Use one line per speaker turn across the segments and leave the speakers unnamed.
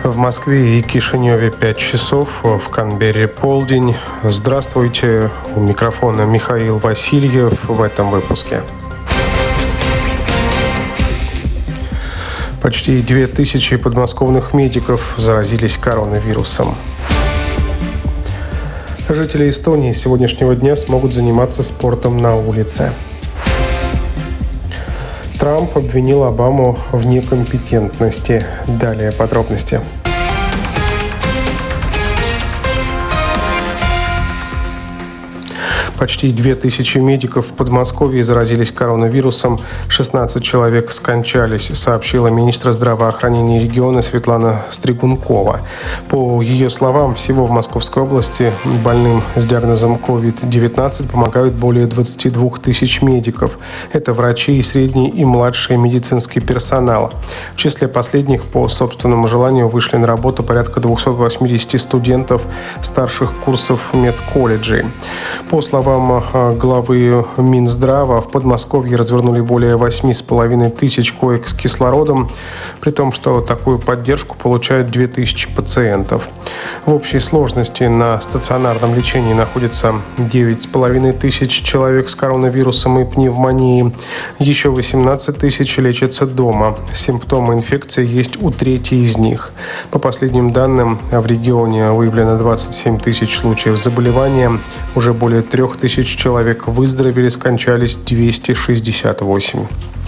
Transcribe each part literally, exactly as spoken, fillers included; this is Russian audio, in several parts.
В Москве и Кишиневе пять часов, в Канберре полдень. Здравствуйте, у микрофона Михаил Васильев в этом выпуске. Почти две тысячи подмосковных медиков заразились коронавирусом. Жители Эстонии с сегодняшнего дня смогут заниматься спортом на улице. Трамп обвинил Обаму в некомпетентности. Далее подробности. Почти две тысячи медиков в Подмосковье заразились коронавирусом, шестнадцать человек скончались, сообщила министр здравоохранения региона Светлана Стригункова. По ее словам, всего в Московской области больным с диагнозом ковид девятнадцать помогают более двадцать два тысяч медиков. Это врачи и средний и младший медицинский персонал. В числе последних по собственному желанию вышли на работу порядка двести восемьдесят студентов старших курсов медколледжей. По словам главы Минздрава, в Подмосковье развернули более восемь с половиной тысяч коек с кислородом, при том, что такую поддержку получают две тысячи пациентов. В общей сложности на стационарном лечении находится девять с половиной тысяч человек с коронавирусом и пневмонией. Еще восемнадцать тысяч лечатся дома. Симптомы инфекции есть у трети из них. По последним данным, в регионе выявлено двадцать семь тысяч случаев заболевания. Уже более трех тысяч человек выздоровели, скончались двести шестьдесят восемь.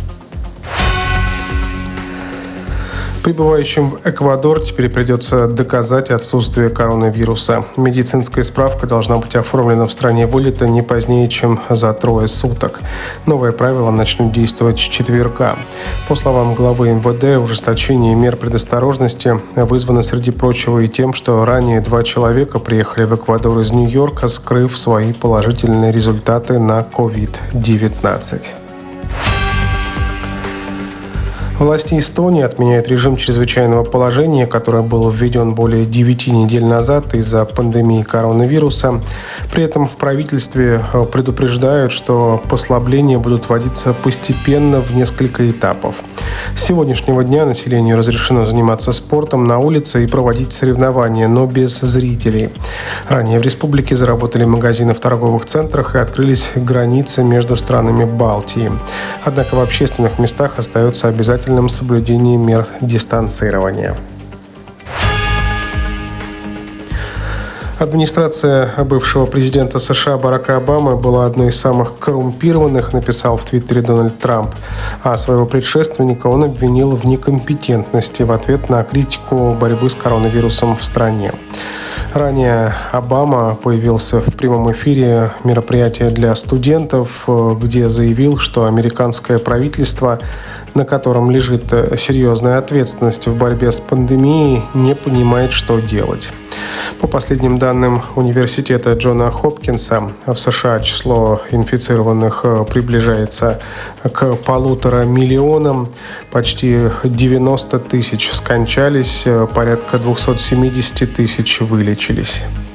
Прибывающим в Эквадор теперь придется доказать отсутствие коронавируса. Медицинская справка должна быть оформлена в стране вылета не позднее, чем за трое суток. Новые правила начнут действовать с четверга. По словам главы эм вэ дэ, ужесточение мер предосторожности вызвано, среди прочего, и тем, что ранее два человека приехали в Эквадор из Нью-Йорка, скрыв свои положительные результаты на ковид девятнадцать. Власти Эстонии отменяют режим чрезвычайного положения, который был введен более девяти недель назад из-за пандемии коронавируса. При этом в правительстве предупреждают, что послабления будут вводиться постепенно в несколько этапов. С сегодняшнего дня населению разрешено заниматься спортом на улице и проводить соревнования, но без зрителей. Ранее в республике заработали магазины в торговых центрах и открылись границы между странами Балтии. Однако в общественных местах остается обязательно соблюдение мер дистанцирования. Администрация бывшего президента США Барака Обамы была одной из самых коррумпированных, написал в Твиттере Дональд Трамп. А своего предшественника он обвинил в некомпетентности в ответ на критику борьбы с коронавирусом в стране. Ранее Обама появился в прямом эфире мероприятия для студентов, где заявил, что американское правительство, на котором лежит серьезная ответственность в борьбе с пандемией, не понимает, что делать. По последним данным университета Джона Хопкинса, в США число инфицированных приближается к полутора миллионам, почти девяносто тысяч скончались, порядка двести семьдесят тысяч вылечились.